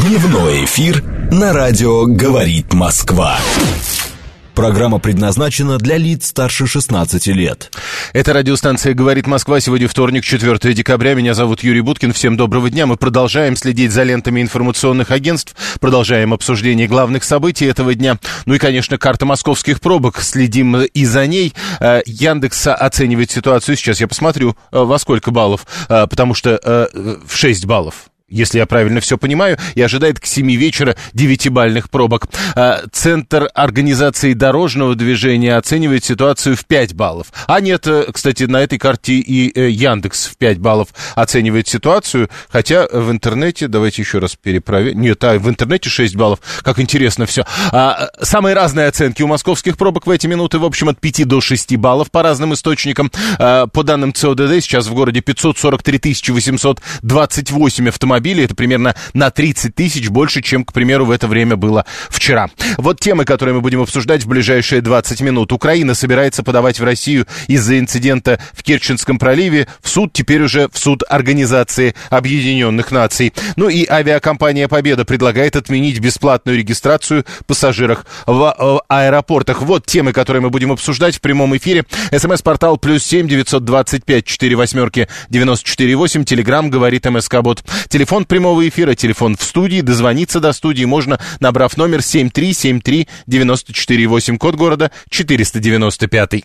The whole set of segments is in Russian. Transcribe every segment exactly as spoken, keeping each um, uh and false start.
Дневной эфир на радио «Говорит Москва». Программа предназначена для лиц старше шестнадцати лет. Это радиостанция «Говорит Москва». Сегодня вторник, четвёртое декабря. Меня зовут Юрий Буткин. Всем доброго дня. Мы продолжаем следить за лентами информационных агентств. Продолжаем обсуждение главных событий этого дня. Ну и, конечно, карта московских пробок. Следим и за ней. Яндекс оценивает ситуацию. Сейчас я посмотрю, во сколько баллов. Потому что в шесть баллов. Если я правильно все понимаю, и ожидает к семи вечера девятибалльных пробок. Центр организации дорожного движения оценивает ситуацию в пять баллов. А нет, кстати, на этой карте и Яндекс в пять баллов оценивает ситуацию, хотя в интернете, давайте еще раз перепроверим. Нет, а в интернете шесть баллов. Как интересно все. Самые разные оценки у московских пробок в эти минуты, в общем, от пяти до шести баллов по разным источникам. По данным ЦОДД, сейчас в городе пятьсот сорок три тысячи восемьсот двадцать восемь автомобилей. Это примерно на тридцать тысяч больше, чем, к примеру, в это время было вчера. Вот темы, которые мы будем обсуждать в ближайшие двадцать минут. Украина собирается подавать в Россию из-за инцидента в Керченском проливе в суд, теперь уже в суд Организации Объединенных Наций. Ну и авиакомпания «Победа» предлагает отменить бесплатную регистрацию пассажиров в, в аэропортах. Вот темы, которые мы будем обсуждать в прямом эфире. СМС-портал плюс семь девятьсот двадцать пять четыре восьмерки девяносто четыре восемь. Телеграм говорит МСК-бот. Телефон прямого эфира, телефон в студии. Дозвониться до студии можно, набрав номер семь три семь три девяносто четыре восемь, код города четыреста девяносто пять.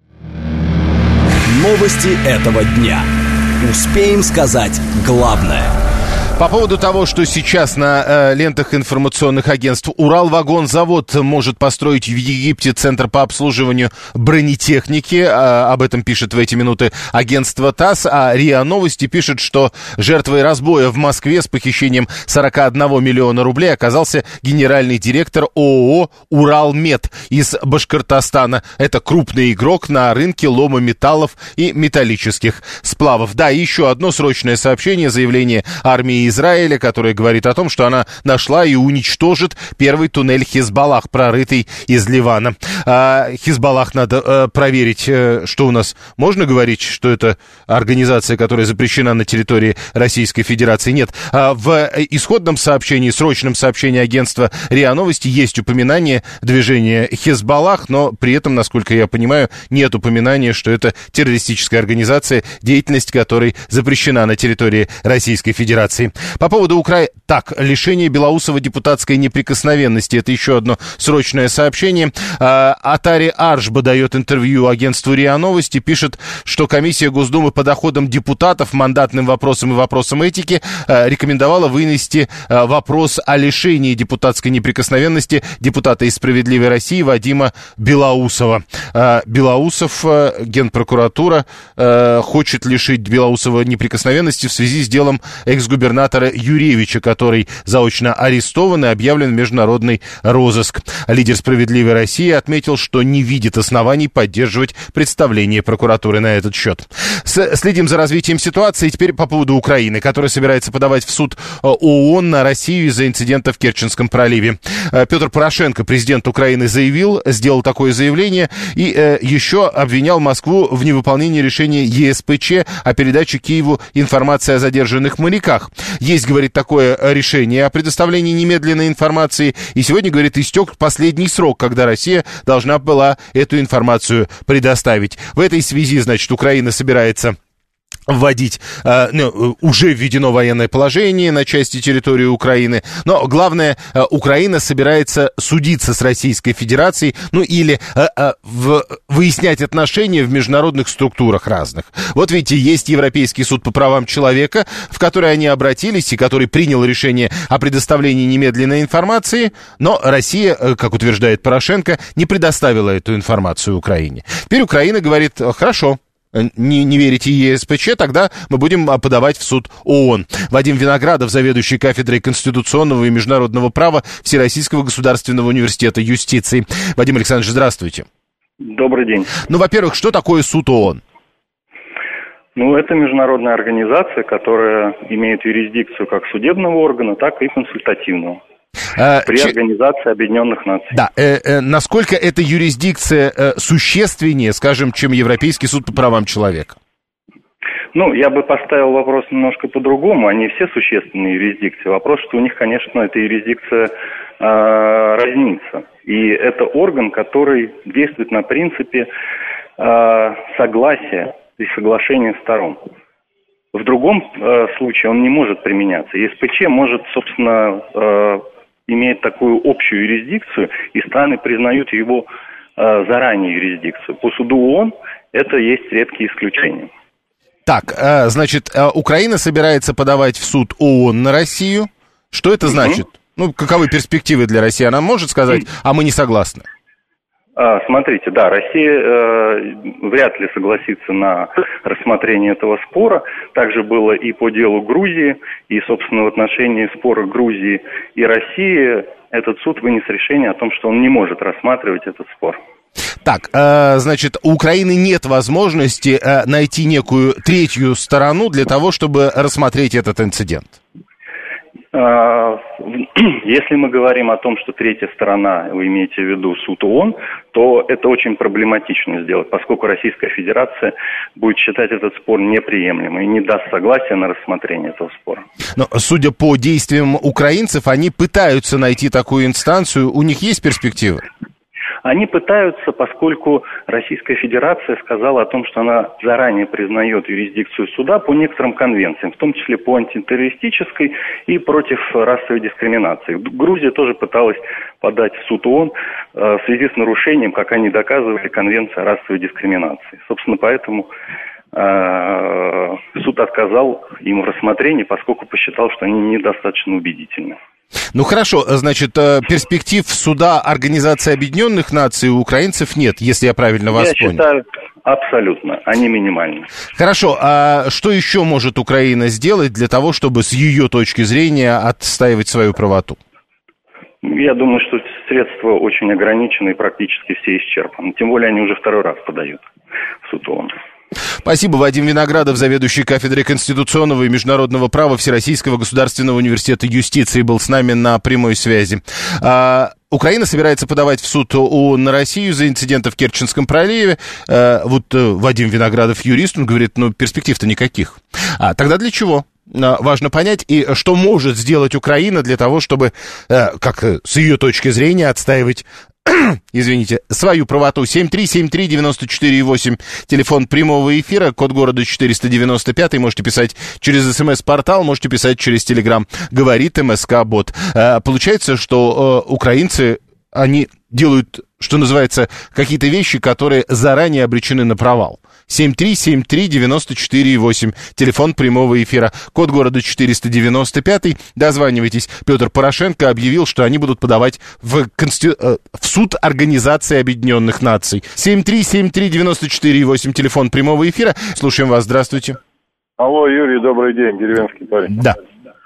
Новости этого дня. Успеем сказать главное. По поводу того, что сейчас на э, лентах информационных агентств Уралвагонзавод может построить в Египте центр по обслуживанию бронетехники. Э, об этом пишет в эти минуты агентство ТАСС. А РИА Новости пишет, что жертвой разбоя в Москве с похищением сорок один миллион рублей оказался генеральный директор ООО «Уралмет» из Башкортостана. Это крупный игрок на рынке лома металлов и металлических сплавов. Да, и еще одно срочное сообщение, заявление армии Израиля, которая говорит о том, что она нашла и уничтожит первый туннель Хизбаллах, прорытый из Ливана. А, Хизбаллах надо а, проверить, а, что у нас. Можно говорить, что это организация, которая запрещена на территории Российской Федерации? Нет. А, в исходном сообщении, срочном сообщении агентства РИА Новости есть упоминание движения Хизбаллах, но при этом, насколько я понимаю, нет упоминания, что это террористическая организация, деятельность которой запрещена на территории Российской Федерации. По поводу Украины. Так, лишение Белоусова депутатской неприкосновенности. Это еще одно срочное сообщение. А, Атари Аршба дает интервью агентству РИА Новости. Пишет, что комиссия Госдумы по доходам депутатов, мандатным вопросам и вопросам этики а, рекомендовала вынести а, вопрос о лишении депутатской неприкосновенности депутата из «Справедливой России» Вадима Белоусова. А, Белоусов, а, Генпрокуратура а, хочет лишить Белоусова неприкосновенности в связи с делом экс-губернатора Юревича, который заочно арестован и объявлен в международный розыск. Лидер «Справедливой России» отметил, что не видит оснований поддерживать представление прокуратуры на этот счет. С- следим за развитием ситуации. Теперь по поводу Украины, которая собирается подавать в суд ООН на Россию из-за инцидента в Керченском проливе. Петр Порошенко, президент Украины, заявил, сделал такое заявление и э, еще обвинял Москву в невыполнении решения ЕСПЧ о передаче Киеву информации о задержанных моряках. Есть, говорит, такое решение о предоставлении немедленной информации. И сегодня, говорит, истек последний срок, когда Россия должна была эту информацию предоставить. В этой связи, значит, Украина собирается вводить, э, ну, уже введено военное положение на части территории Украины, но главное, э, Украина собирается судиться с Российской Федерацией, ну или э, э, в, выяснять отношения в международных структурах разных. Вот видите, есть Европейский суд по правам человека, в который они обратились и который принял решение о предоставлении немедленной информации, но Россия, э, как утверждает Порошенко, не предоставила эту информацию Украине. Теперь Украина говорит: хорошо, Не, не верите ЕСПЧ, тогда мы будем подавать в суд ООН. Вадим Виноградов, заведующий кафедрой конституционного и международного права Всероссийского государственного университета юстиции. Вадим Александрович, здравствуйте. Добрый день. Ну, во-первых, что такое суд ООН? Ну, это международная организация, которая имеет юрисдикцию как судебного органа, так и консультативного. При Ч... Организации Объединенных Наций. Да, э, э, насколько эта юрисдикция э, существеннее, скажем, чем Европейский суд по правам человека? Ну, я бы поставил вопрос немножко по-другому. Они все существенные юрисдикции. Вопрос, что у них, конечно, эта юрисдикция э, разнится. И это орган, который действует на принципе э, согласия и соглашения сторон. В другом э, случае он не может применяться. ЕСПЧ может, собственно, э, иметь такую общую юрисдикцию, и страны признают его э, заранее юрисдикцию. По суду ООН это есть редкие исключения. Так, э, значит, э, Украина собирается подавать в суд ООН на Россию. Что это значит? Mm-hmm. Ну, каковы перспективы для России? Она может сказать, mm-hmm. а мы не согласны? А, смотрите, да, Россия э, вряд ли согласится на рассмотрение этого спора. Также было и по делу Грузии, и, собственно, в отношении спора Грузии и России этот суд вынес решение о том, что он не может рассматривать этот спор. Так, э, значит, у Украины нет возможности э, найти некую третью сторону для того, чтобы рассмотреть этот инцидент. Если мы говорим о том, что третья сторона, вы имеете в виду суд ООН, то это очень проблематично сделать, поскольку Российская Федерация будет считать этот спор неприемлемым и не даст согласия на рассмотрение этого спора. Но, судя по действиям украинцев, они пытаются найти такую инстанцию. У них есть перспективы? Они пытаются, поскольку Российская Федерация сказала о том, что она заранее признает юрисдикцию суда по некоторым конвенциям, в том числе по антитеррористической и против расовой дискриминации. Грузия тоже пыталась подать в суд ООН э, в связи с нарушением, как они доказывали, конвенции о расовой дискриминации. Собственно, поэтому э, суд отказал им в рассмотрении, поскольку посчитал, что они недостаточно убедительны. Ну хорошо, значит, перспектив суда Организации Объединенных Наций у украинцев нет, если я правильно вас я понял. Я считаю, абсолютно, они минимальны. Хорошо, а что еще может Украина сделать для того, чтобы с ее точки зрения отстаивать свою правоту? Я думаю, что средства очень ограничены и практически все исчерпаны. Тем более они уже второй раз подают в суд ООН. Спасибо. Вадим Виноградов, заведующий кафедрой конституционного и международного права Всероссийского государственного университета юстиции, был с нами на прямой связи. А, Украина собирается подавать в суд ООН на Россию за инциденты в Керченском проливе. А, вот Вадим Виноградов, юрист, он говорит, ну, перспектив-то никаких. А тогда для чего? Важно понять, и что может сделать Украина для того, чтобы, как с ее точки зрения, отстаивать, извините, свою правоту. семь три семь три девяносто четыре восемь, телефон прямого эфира, код города четыреста девяносто пять, можете писать через смс-портал, можете писать через телеграм, говорит МСК-бот. Получается, что украинцы, они делают, что называется, какие-то вещи, которые заранее обречены на провал. семь три семь три девяносто четыре восемь, телефон прямого эфира, код города четыреста девяносто пять. Дозванивайтесь. Петр Порошенко объявил, что они будут подавать в, конститу... в суд Организации Объединенных Наций. семь три семь три девяносто четыре восемь, телефон прямого эфира. Слушаем вас. Здравствуйте. Алло, Юрий, добрый день, деревенский парень. Да.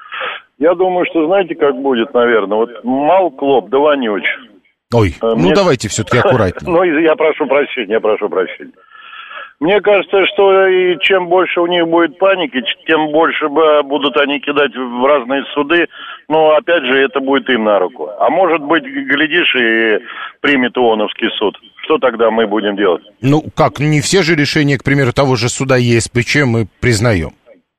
Я думаю, что знаете, как будет, наверное, вот мал клоп, да вонюч. Ой, а, ну мне... давайте все-таки аккуратнее. Ну, я прошу прощения, я прошу прощения. Мне кажется, что и чем больше у них будет паники, тем больше будут они кидать в разные суды. Но, опять же, это будет им на руку. А может быть, глядишь, и примет ООНовский суд. Что тогда мы будем делать? Ну, как, не все же решения, к примеру, того же суда ЕСПЧ мы признаем.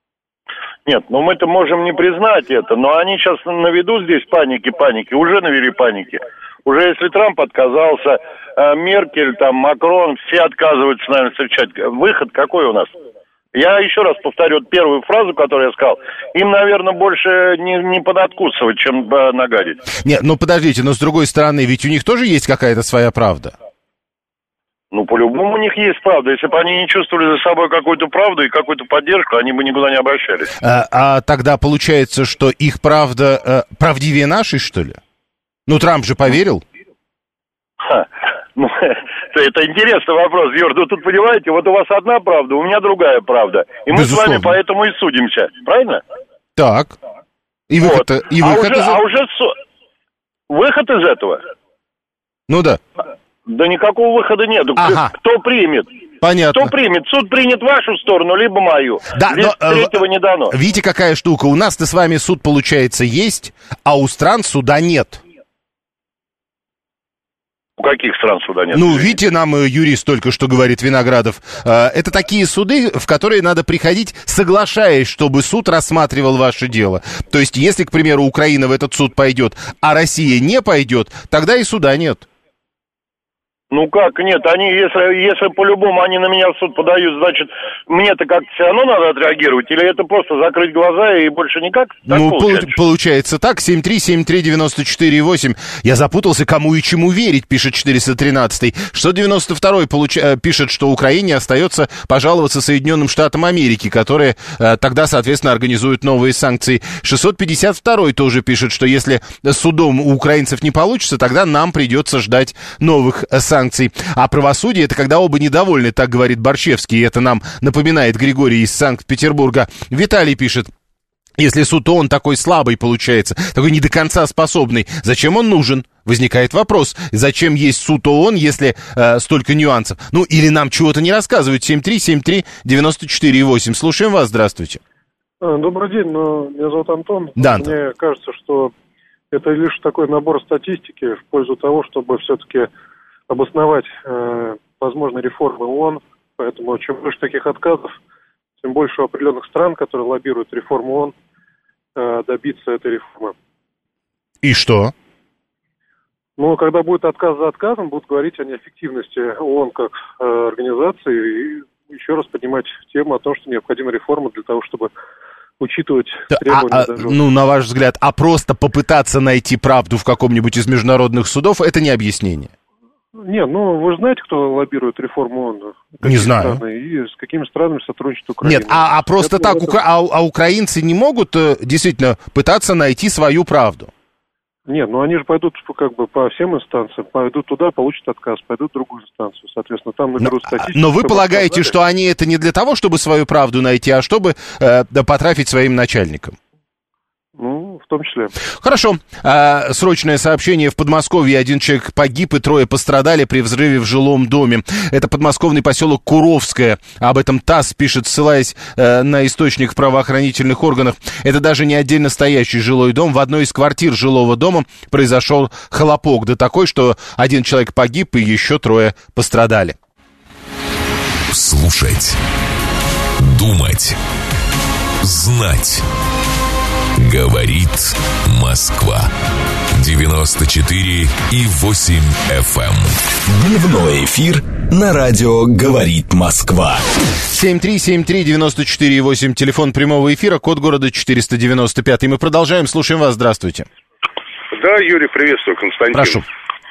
Нет, ну мы-то можем не признать это, но они сейчас наведут здесь паники, паники, уже навели паники. Уже если Трамп отказался, Меркель, там, Макрон, все отказываются, наверное, встречать. Выход какой у нас? Я еще раз повторю первую фразу, которую я сказал. Им, наверное, больше не, не подоткусывать, чем нагадить. Нет, ну подождите, но с другой стороны, ведь у них тоже есть какая-то своя правда. Ну, по-любому у них есть правда. Если бы они не чувствовали за собой какую-то правду и какую-то поддержку, они бы никуда не обращались. А, а тогда получается, что их правда э, правдивее нашей, что ли? Ну, Трамп же поверил. Ха. Ну, это интересный вопрос, Юр. Ну, тут, понимаете, вот у вас одна правда, у меня другая правда. И мы Безусловно. С вами поэтому и судимся. Правильно? Так. И выход, вот. и выход а уже, из... А уже су... выход из этого? Ну да. Да никакого выхода нет. Ага. Кто примет? Понятно. Кто примет? Суд принят вашу сторону, либо мою. Да, Здесь но, третьего не дано. Видите, какая штука? У нас-то с вами суд, получается, есть, а у стран суда нет. У каких стран суда нет? Ну, видите, нам юрист только что говорит, Виноградов, это такие суды, в которые надо приходить, соглашаясь, чтобы суд рассматривал ваше дело. То есть, если, к примеру, Украина в этот суд пойдет, а Россия не пойдет, тогда и суда нет. Ну как, нет, они, если, если по-любому они на меня в суд подают, значит, мне-то как-то все равно надо отреагировать, или это просто закрыть глаза и больше никак? Так ну, получается? Пол- получается так, семь три семь три девяносто четыре восемь. Я запутался, кому и чему верить, пишет четыреста тринадцатый. шестьсот девяносто второй получ... пишет, что Украине остается пожаловаться Соединенным Штатам Америки, которые э, тогда, соответственно, организуют новые санкции. шестьсот пятьдесят второй тоже пишет, что если судом у украинцев не получится, тогда нам придется ждать новых санкций. Санкций. А правосудие — это когда оба недовольны, так говорит Борщевский, и это нам напоминает Григорий из Санкт-Петербурга. Виталий пишет: если суд ООН такой слабый получается, такой не до конца способный, зачем он нужен? Возникает вопрос, зачем есть суд ООН, если э, столько нюансов? Ну, или нам чего-то не рассказывают. семь три семь три девяносто четыре восемь. Слушаем вас, здравствуйте. Добрый день, меня зовут Антон. Да, Антон. Мне кажется, что это лишь такой набор статистики в пользу того, чтобы все-таки обосновать э, возможные реформы ООН, поэтому чем больше таких отказов, тем больше у определенных стран, которые лоббируют реформу ООН, э, добиться этой реформы. И что? Ну, когда будет отказ за отказом, будут говорить о неэффективности ООН как э, организации и еще раз поднимать тему о том, что необходима реформа для того, чтобы учитывать требования. А, а, ну, на ваш взгляд, а просто попытаться найти правду в каком-нибудь из международных судов, это не объяснение? Не, ну, вы же знаете, кто лоббирует реформу ООН? Не знаю. Страны, и с какими странами сотрудничает Украина? Нет, а, а просто это, так, это... Укра... а, а украинцы не могут действительно пытаться найти свою правду? Нет, ну они же пойдут как бы по всем инстанциям, пойдут туда, получат отказ, пойдут в другую инстанцию, соответственно, там наберут статистику. Но вы полагаете, что они это не для того, чтобы свою правду найти, а чтобы э, потрафить своим начальникам? Ну, в том числе. Хорошо. А, срочное сообщение. В Подмосковье один человек погиб и трое пострадали при взрыве в жилом доме. Это подмосковный поселок Куровское. Об этом ТАСС пишет, ссылаясь э, на источник в правоохранительных органах. Это даже не отдельно стоящий жилой дом. В одной из квартир жилого дома произошел хлопок. Да такой, что один человек погиб и еще трое пострадали. Слушать. Думать. Знать. Говорит Москва. девяносто четыре и восемь эф эм. Дневной эфир на радио «Говорит Москва». семь три семь три девяносто четыре восемь. Телефон прямого эфира, код города четыреста девяносто пять. Мы продолжаем. Слушаем вас. Здравствуйте. Да, Юрий, приветствую, Константин. Прошу.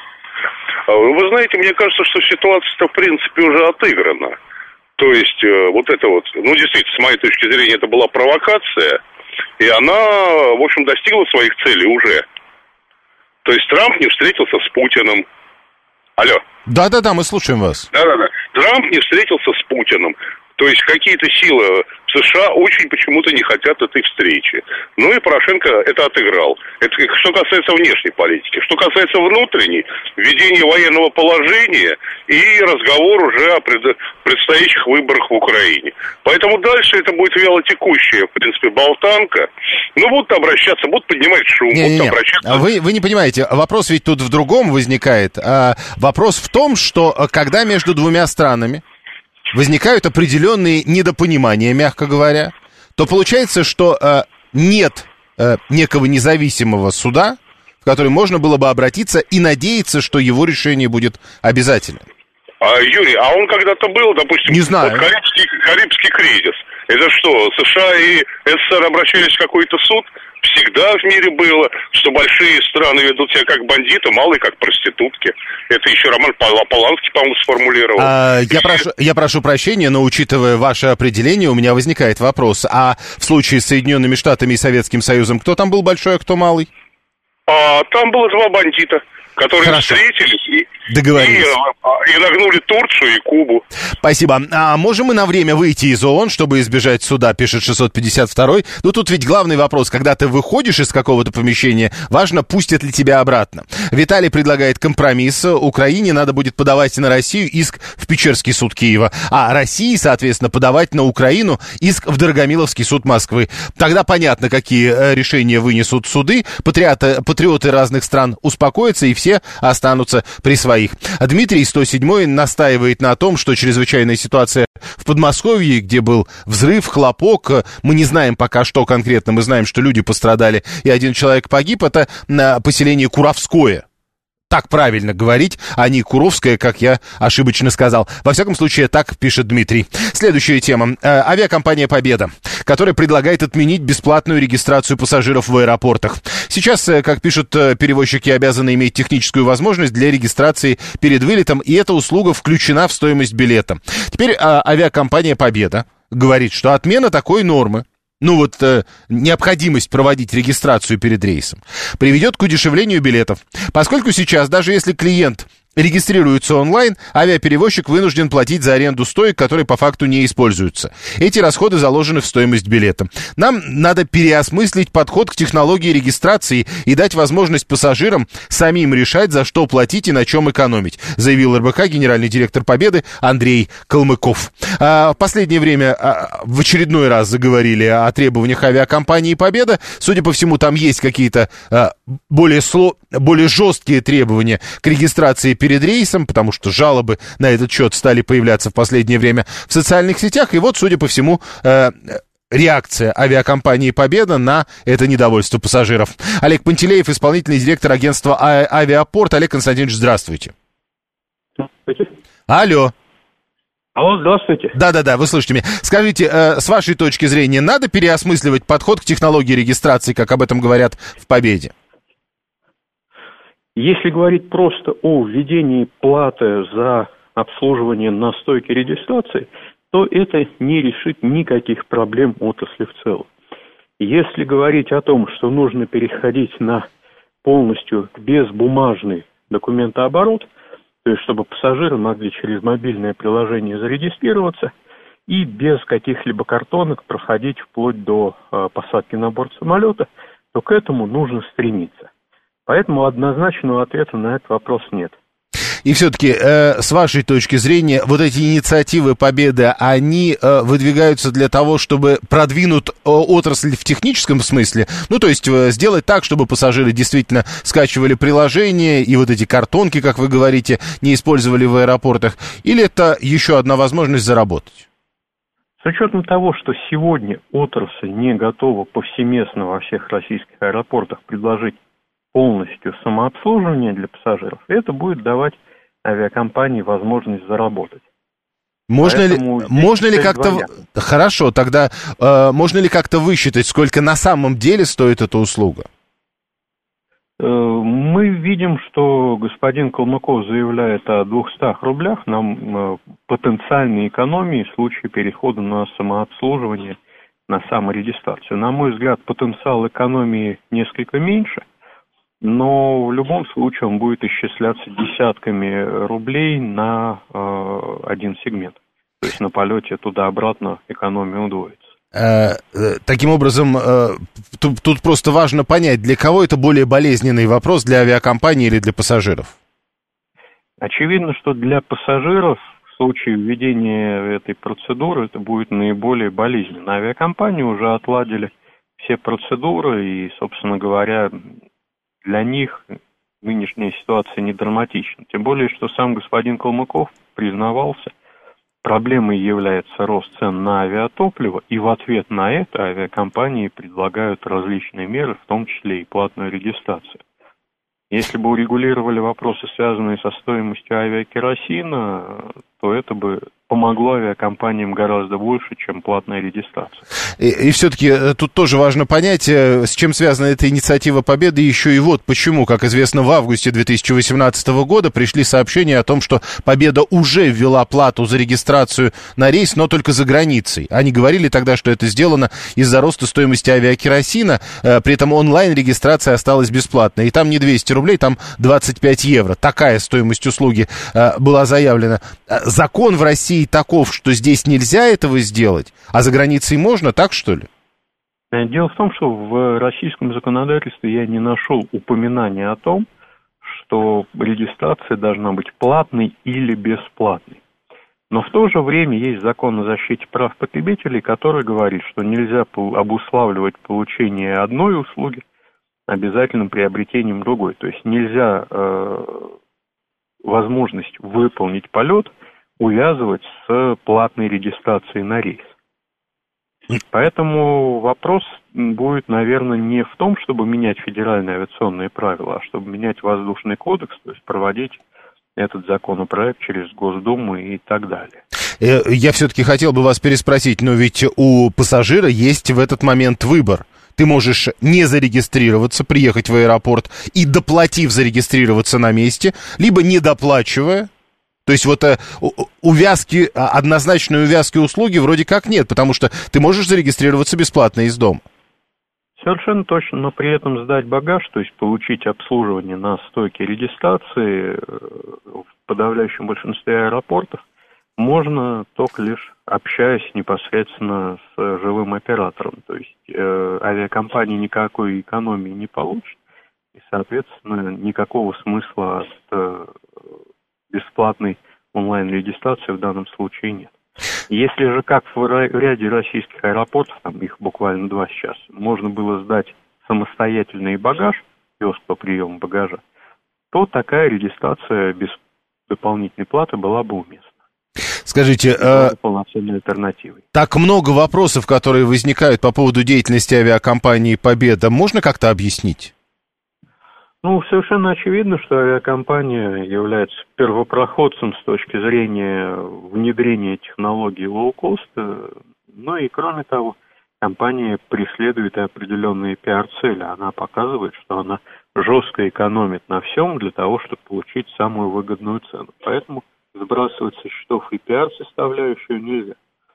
Вы знаете, мне кажется, что ситуация-то в принципе уже отыграна. То есть вот это вот, ну действительно, с моей точки зрения, это была провокация. И она, в общем, достигла своих целей уже. То есть Трамп не встретился с Путиным. Алло. Да-да-да, мы слушаем вас. Да-да-да. Трамп не встретился с Путиным. То есть какие-то силы в США очень почему-то не хотят этой встречи. Ну и Порошенко это отыграл. Это что касается внешней политики. Что касается внутренней, введение военного положения и разговор уже о пред... предстоящих выборах в Украине. Поэтому дальше это будет вялотекущая, в принципе, болтанка. Ну, будут обращаться, будут поднимать шум, не, будут не, не. обращаться... Вы, вы не понимаете, вопрос ведь тут в другом возникает. А, вопрос в том, что когда между двумя странами возникают определенные недопонимания, мягко говоря, то получается, что э, нет э, некого независимого суда, в который можно было бы обратиться и надеяться, что его решение будет обязательным. А, Юрий, а он когда-то был, допустим, не знаю. Вот Карибский, Карибский кризис. Это что, США и СССР обращались в какой-то суд? Всегда в мире было, что большие страны ведут себя как бандиты, малые как проститутки. Это еще Роман Поланский, по-моему, сформулировал. А, я, прошу, я прошу прощения, но учитывая ваше определение, у меня возникает вопрос. А в случае с Соединенными Штатами и Советским Союзом, кто там был большой, а кто малый? А, там было два бандита, которые Хорошо. встретились и, Договорились. И, и нагнули Турцию и Кубу. Спасибо. А можем мы на время выйти из ООН, чтобы избежать суда, пишет шестьсот пятьдесят второй. Ну, тут ведь главный вопрос, когда ты выходишь из какого-то помещения, важно, пустят ли тебя обратно. Виталий предлагает компромисс. Украине надо будет подавать на Россию иск в Печерский суд Киева, а России, соответственно, подавать на Украину иск в Дорогомиловский суд Москвы. Тогда понятно, какие решения вынесут суды. Патриоты, патриоты разных стран успокоятся, и все останутся при своем. своих. А Дмитрий сто седьмой настаивает на том, что чрезвычайная ситуация в Подмосковье, где был взрыв, хлопок, мы не знаем пока, что конкретно, мы знаем, что люди пострадали и один человек погиб, это поселение Куровское. Так правильно говорить, а не Куровская, как я ошибочно сказал. Во всяком случае, так пишет Дмитрий. Следующая тема. Э, авиакомпания «Победа», которая предлагает отменить бесплатную регистрацию пассажиров в аэропортах. Сейчас, э, как пишут э, перевозчики, обязаны иметь техническую возможность для регистрации перед вылетом, и эта услуга включена в стоимость билета. Теперь э, авиакомпания «Победа» говорит, что отмена такой нормы, ну вот э, необходимость проводить регистрацию перед рейсом, приведет к удешевлению билетов, поскольку сейчас, даже если клиент регистрируется онлайн, авиаперевозчик вынужден платить за аренду стоек, которые по факту не используются. Эти расходы заложены в стоимость билета. Нам надо переосмыслить подход к технологии регистрации и дать возможность пассажирам самим решать, за что платить и на чем экономить, заявил эр бэ ка генеральный директор «Победы» Андрей Калмыков. А, в последнее время а, в очередной раз заговорили о требованиях авиакомпании «Победа». Судя по всему, там есть какие-то а, более, сло... более жесткие требования к регистрации перед рейсом, потому что жалобы на этот счет стали появляться в последнее время в социальных сетях. И вот, судя по всему, э, реакция авиакомпании «Победа» на это недовольство пассажиров. Олег Пантелеев, исполнительный директор агентства а- «Авиапорт». Олег Константинович, здравствуйте. Здравствуйте. Алло. Алло, здравствуйте. Да-да-да, вы слышите меня. Скажите, э, с вашей точки зрения, надо переосмысливать подход к технологии регистрации, как об этом говорят в «Победе»? Если говорить просто о введении платы за обслуживание на стойке регистрации, то это не решит никаких проблем отрасли в целом. Если говорить о том, что нужно переходить на полностью безбумажный документооборот, то есть чтобы пассажиры могли через мобильное приложение зарегистрироваться и без каких-либо картонок проходить вплоть до э, посадки на борт самолета, то к этому нужно стремиться. Поэтому однозначного ответа на этот вопрос нет. И все-таки, э, с вашей точки зрения, вот эти инициативы «Победы», они э, выдвигаются для того, чтобы продвинуть э, отрасль в техническом смысле? Ну, то есть э, сделать так, чтобы пассажиры действительно скачивали приложения и вот эти картонки, как вы говорите, не использовали в аэропортах? Или это еще одна возможность заработать? С учетом того, что сегодня отрасль не готова повсеместно во всех российских аэропортах предложить полностью самообслуживание для пассажиров, это будет давать авиакомпании возможность заработать. Можно ли, можно ли как-то... Двоя. Хорошо, тогда э, можно ли как-то высчитать, сколько на самом деле стоит эта услуга? Э, мы видим, что господин Калмыков заявляет о двухстах рублях на э, потенциальной экономии в случае перехода на самообслуживание, на саморегистрацию. На мой взгляд, потенциал экономии несколько меньше, но в любом случае он будет исчисляться десятками рублей на э, один сегмент. То есть на полете туда-обратно экономия удвоится. Э, э, таким образом, э, тут, тут просто важно понять, для кого это более болезненный вопрос, для авиакомпании или для пассажиров? Очевидно, что для пассажиров в случае введения этой процедуры это будет наиболее болезненно. Авиакомпании уже отладили все процедуры и, собственно говоря, для них нынешняя ситуация не драматична. Тем более, что сам господин Калмыков признавался, проблемой является рост цен на авиатопливо, и в ответ на это авиакомпании предлагают различные меры, в том числе и платную регистрацию. Если бы урегулировали вопросы, связанные со стоимостью авиакеросина, то это бы помогло авиакомпаниям гораздо больше, чем платная регистрация. И, и все-таки тут тоже важно понять, с чем связана эта инициатива «Победы», еще и вот почему. Как известно, в августе две тысячи восемнадцатого года пришли сообщения о том, что «Победа» уже ввела плату за регистрацию на рейс, но только за границей. Они говорили тогда, что это сделано из-за роста стоимости авиакеросина, при этом онлайн-регистрация осталась бесплатной. И там не двести рублей, там двадцать пять евро. Такая стоимость услуги была заявлена. Закон в России таков, что здесь нельзя этого сделать, а за границей можно, так что ли? Дело в том, что в российском законодательстве я не нашел упоминания о том, что регистрация должна быть платной или бесплатной. Но в то же время есть закон о защите прав потребителей, который говорит, что нельзя обуславливать получение одной услуги обязательным приобретением другой. То есть нельзя э, возможность выполнить полет увязывать с платной регистрацией на рейс. Поэтому вопрос будет, наверное, не в том, чтобы менять федеральные авиационные правила, а чтобы менять воздушный кодекс, то есть проводить этот законопроект через Госдуму и так далее. Я все-таки хотел бы вас переспросить, но ведь у пассажира есть в этот момент выбор. Ты можешь не зарегистрироваться, приехать в аэропорт и, доплатив, зарегистрироваться на месте, либо не доплачивая. То есть вот э, увязки, однозначной увязки услуги вроде как нет, потому что ты можешь зарегистрироваться бесплатно из дома. Совершенно точно, но при этом сдать багаж, то есть получить обслуживание на стойке регистрации в подавляющем большинстве аэропортов, можно только лишь общаясь непосредственно с живым оператором. То есть э, авиакомпания никакой экономии не получит, и, соответственно, никакого смысла от э, бесплатной онлайн-регистрации в данном случае нет. Если же, как в ряде российских аэропортов, там их буквально два сейчас, можно было сдать самостоятельный багаж, киоск по приему багажа, то такая регистрация без дополнительной платы была бы уместна. Скажите, э, полноценной альтернативой. Так много вопросов, которые возникают по поводу деятельности авиакомпании «Победа», можно как-то объяснить? Ну, совершенно очевидно, что авиакомпания является первопроходцем с точки зрения внедрения технологий лоу-коста. Ну и, кроме того, компания преследует определенные пиар-цели. Она показывает, что она жестко экономит на всем для того, чтобы получить самую выгодную цену. Поэтому сбрасывать со счетов и пиар-составляющую нельзя.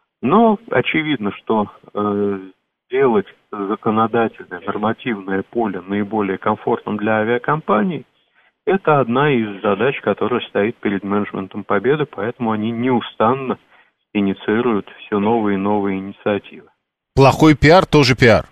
Но очевидно, что э, делать законодательное, нормативное поле наиболее комфортным для авиакомпаний – это одна из задач, которая стоит перед менеджментом «Победы», поэтому они неустанно инициируют все новые и новые инициативы. Плохой пиар тоже пиар.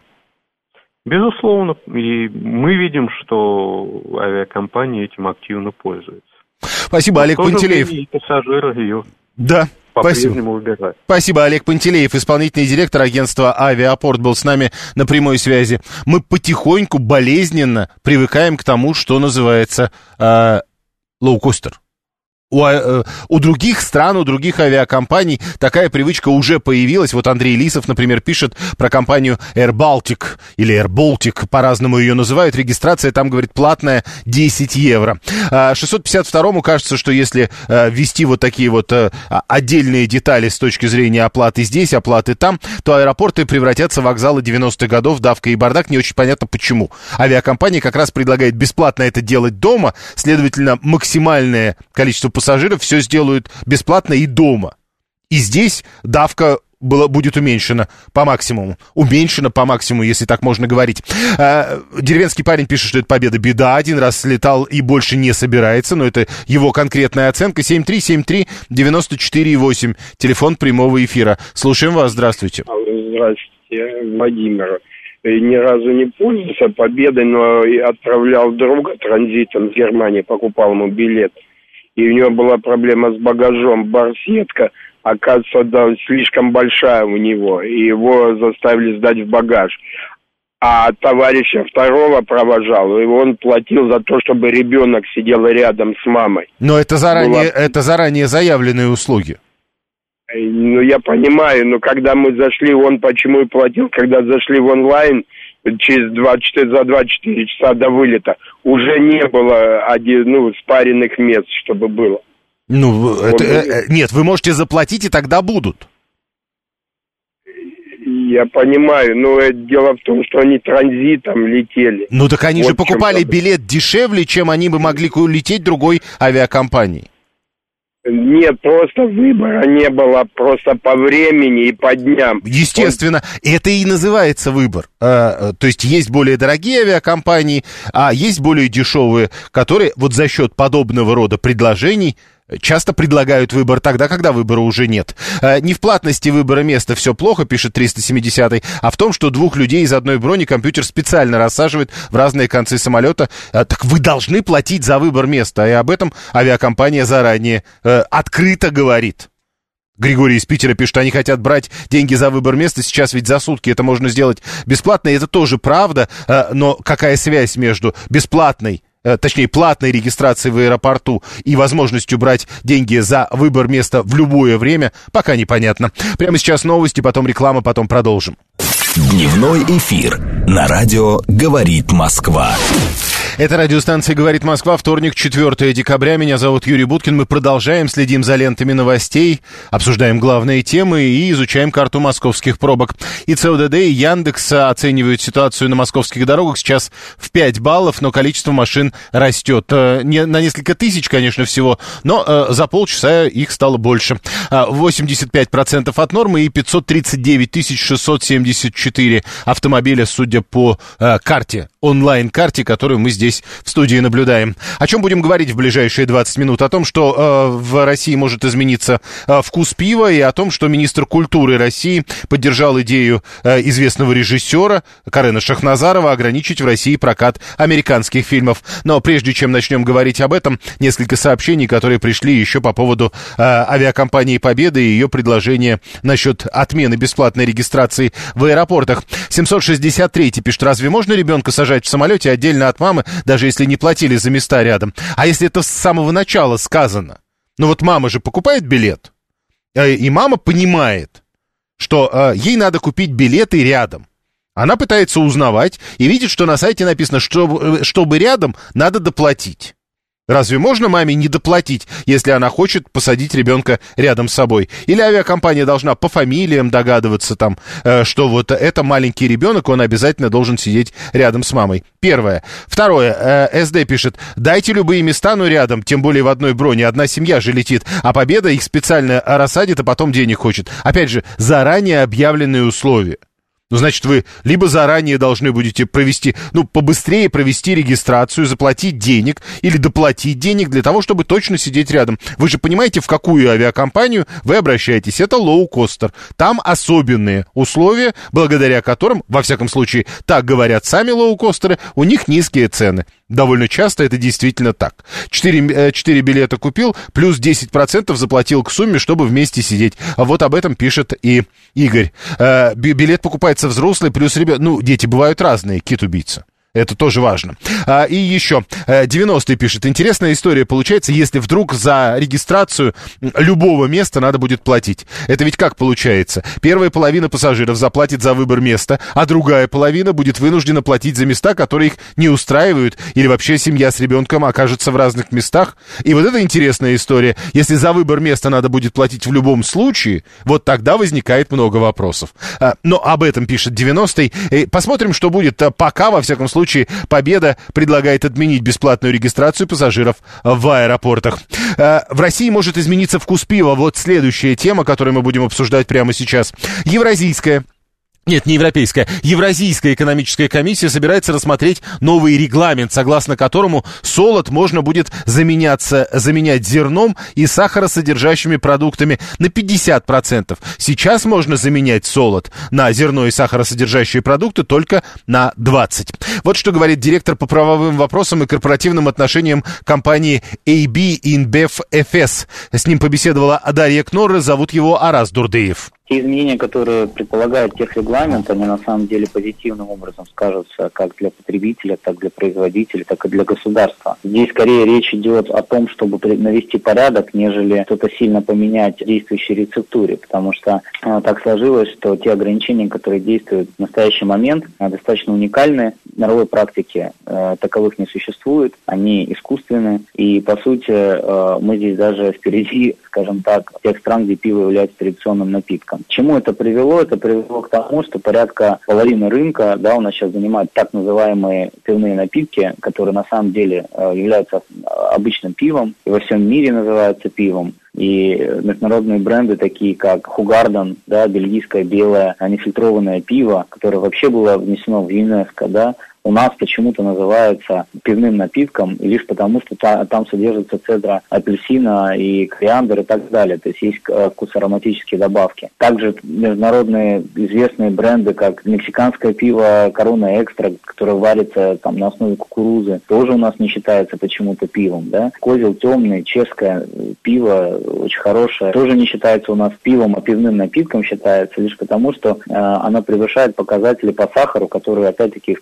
Безусловно. И мы видим, что авиакомпании этим активно пользуются. Спасибо, Но Олег Пантелеев. И пассажиры ее да, по-прежнему выбирают. Спасибо, Олег Пантелеев, исполнительный директор агентства «Авиапорт», был с нами на прямой связи. Мы потихоньку, болезненно привыкаем к тому, что называется э, лоукостер. У, э, у других стран, у других авиакомпаний такая привычка уже появилась. Вот Андрей Лисов, например, пишет про компанию Air Baltic или Air Baltic, по-разному ее называют. Регистрация там, говорит, платная десять евро. шестьсот пятьдесят второму кажется, что если э, ввести вот такие вот э, отдельные детали с точки зрения оплаты здесь, оплаты там, то аэропорты превратятся в вокзалы девяностых годов, давка и бардак. Не очень понятно почему. Авиакомпания как раз предлагает бесплатно это делать дома, следовательно, максимальное количество пассажиров все сделают бесплатно и дома. И здесь давка была, будет уменьшена по максимуму. Уменьшена по максимуму, если так можно говорить. А, деревенский парень пишет, что это победа беда. Один раз слетал и больше не собирается. Но это его конкретная оценка. семь три семь три девять четыре восемь. Телефон прямого эфира. Слушаем вас. Здравствуйте. Здравствуйте, Владимир. Ни разу не пользовался победой, но отправлял друга транзитом с Германии, покупал ему билет. И у него была проблема с багажом. Барсетка, оказывается, да, слишком большая у него, и его заставили сдать в багаж. А товарища второго провожал, и он платил за то, чтобы ребенок сидел рядом с мамой. Но это заранее, была... это заранее заявленные услуги. Ну, я понимаю, но когда мы зашли, он почему и платил, когда зашли в онлайн, через двадцать четыре, за двадцать четыре часа до вылета уже не было один, ну, спаренных мест, чтобы было. Ну, это, э, нет, вы можете заплатить, и тогда будут. Я понимаю, но дело в том, что они транзитом летели. Ну, так они вот же покупали билет дешевле, чем они бы могли улететь другой авиакомпанией. Нет, просто выбора не было, просто по времени и по дням. Естественно, Он... это и называется выбор. А, то есть есть более дорогие авиакомпании, а есть более дешевые, которые вот за счет подобного рода предложений часто предлагают выбор тогда, когда выбора уже нет. Не в платности выбора места все плохо, пишет триста семидесятый, а в том, что двух людей из одной брони компьютер специально рассаживает в разные концы самолета. Так вы должны платить за выбор места, и об этом авиакомпания заранее э, открыто говорит. Григорий из Питера пишет, что они хотят брать деньги за выбор места, сейчас ведь за сутки это можно сделать бесплатно, и это тоже правда, э, но какая связь между бесплатной точнее, платной регистрации в аэропорту и возможностью брать деньги за выбор места в любое время, пока непонятно. Прямо сейчас новости, потом реклама, потом продолжим. Дневной эфир на радио «Говорит Москва». Это радиостанция «Говорит Москва», вторник, четвёртого декабря. Меня зовут Юрий Буткин. Мы продолжаем, следим за лентами новостей, обсуждаем главные темы и изучаем карту московских пробок. И ЦОДД, и Яндекс оценивают ситуацию на московских дорогах сейчас в пять баллов, но количество машин растет. Не, на несколько тысяч, конечно, всего, но э, за полчаса их стало больше. восемьдесят пять процентов от нормы и пятьсот тридцать девять тысяч шестьсот семьдесят четыре автомобиля, судя по э, карте, онлайн-карте, которую мы здесь в студии наблюдаем. О чем будем говорить в ближайшие двадцать минут? О том, что э, в России может измениться э, вкус пива, и о том, что министр культуры России поддержал идею э, известного режиссера Карена Шахназарова ограничить в России прокат американских фильмов. Но прежде чем начнем говорить об этом, несколько сообщений, которые пришли еще по поводу э, авиакомпании «Победа» и ее предложения насчет отмены бесплатной регистрации в аэропортах. семьсот шестьдесят три пишет: разве можно ребенка сажать в самолете отдельно от мамы, даже если не платили за места рядом? А если это с самого начала сказано? Ну вот мама же покупает билет, и мама понимает, что э, ей надо купить билеты рядом. Она пытается узнавать и видит, что на сайте написано, что, чтобы рядом, надо доплатить. Разве можно маме не доплатить, если она хочет посадить ребенка рядом с собой? Или авиакомпания должна по фамилиям догадываться, там, э, что вот это маленький ребенок, он обязательно должен сидеть рядом с мамой? Первое. Второе. Э, СД пишет: дайте любые места, но рядом, тем более в одной броне. Одна семья же летит, а Победа их специально рассадит, а потом денег хочет. Опять же, заранее объявленные условия. Ну, значит, вы либо заранее должны будете провести, ну, побыстрее провести регистрацию, заплатить денег или доплатить денег для того, чтобы точно сидеть рядом. Вы же понимаете, в какую авиакомпанию вы обращаетесь. Это лоукостер. Там особенные условия, благодаря которым, во всяком случае, так говорят сами лоукостеры, у них низкие цены. Довольно часто это действительно так. Четыре, четыре билета купил, плюс десять процентов заплатил к сумме, чтобы вместе сидеть. А вот об этом пишет и Игорь. Э, билет покупается взрослый, плюс ребят. Ну, дети бывают разные, кит-убийца. Это тоже важно. А, и еще, девяностый пишет: интересная история получается, если вдруг за регистрацию любого места надо будет платить. Это ведь как получается? Первая половина пассажиров заплатит за выбор места, а другая половина будет вынуждена платить за места, которые их не устраивают, или вообще семья с ребенком окажется в разных местах. И вот это интересная история. Если за выбор места надо будет платить в любом случае, вот тогда возникает много вопросов. А, но об этом пишет девяностый. Посмотрим, что будет. Пока, во всяком случае, В случае Победа предлагает отменить бесплатную регистрацию пассажиров в аэропортах. В России может измениться вкус пива. Вот следующая тема, которую мы будем обсуждать прямо сейчас. Евразийская. Нет, не европейская. Евразийская экономическая комиссия собирается рассмотреть новый регламент, согласно которому солод можно будет заменяться, заменять зерном и сахаросодержащими продуктами на пятьдесят процентов. Сейчас можно заменять солод на зерно и сахаросодержащие продукты только на двадцать процентов. Вот что говорит директор по правовым вопросам и корпоративным отношениям компании эй би InBev эф эс. С ним побеседовала Дарья Кнорре, зовут его Араз Дурдыев. Те изменения, которые предполагают техрегламент, они на самом деле позитивным образом скажутся как для потребителя, так и для производителя, так и для государства. Здесь скорее речь идет о том, чтобы навести порядок, нежели что-то сильно поменять в действующей рецептуре, потому что э, так сложилось, что те ограничения, которые действуют в настоящий момент, э, достаточно уникальны. В мировой практике э, таковых не существует, они искусственны, и по сути э, мы здесь даже впереди, скажем так, тех стран, где пиво является традиционным напитком. К чему это привело? Это привело к тому, что порядка половины рынка, да, у нас сейчас занимают так называемые пивные напитки, которые на самом деле э, являются обычным пивом и во всем мире называются пивом. И международные бренды, такие как Хугарден, да, бельгийское белое нефильтрованное пиво, которое вообще было внесено в ЮНЕСКО, да, у нас почему-то называется пивным напитком, и лишь потому, что та, там содержится цедра апельсина и кориандр и так далее. То есть есть вкусоароматические добавки. Также международные известные бренды, как мексиканское пиво Корона Экстра, которое варится там на основе кукурузы, тоже у нас не считается почему-то пивом. Да? Козел темный, чешское пиво, очень хорошее, тоже не считается у нас пивом, а пивным напитком считается лишь потому, что э, оно превышает показатели по сахару, которые опять-таки искусственно у нас